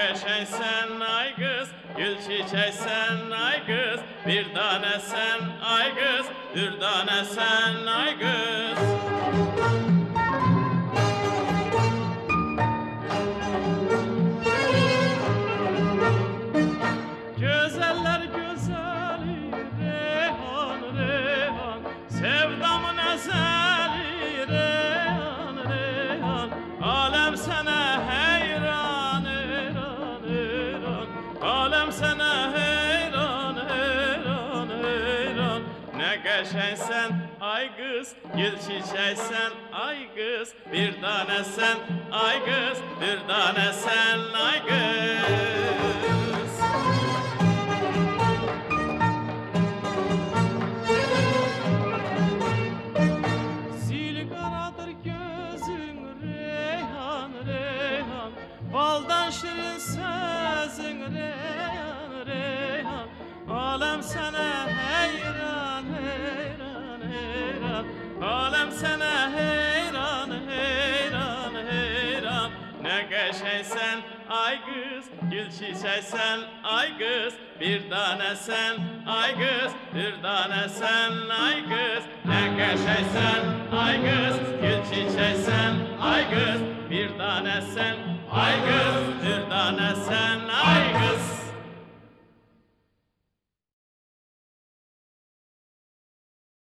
geçen sen ay kız, gül çiçek sen ay kız, bir tane sen ay kız, bir tane sen ay kız. Güzeller güzeli Reyhan Reyhan, sevdamın ezeli Reyhan Reyhan, alem sana heyran heyran heyran, alem sana heyran heyran heyran. Ne geçen sen ay kız, gül çiçek sen ay kız, bir tane sen ay kız, bir tane sen ay kız. Baldan şirin sözün Reyhan Reyhan, alem sana heyran heyran heyran, alem sana heyran heyran heyran. Ne geçen sen ay kız, gül çiçek sen ay kız, bir tane sen ay kız, bir tane sen ay kız. Ne geçen sen ay kız, gül çiçek sen ay kız, bir tane sen ay kız, bir tane sen ay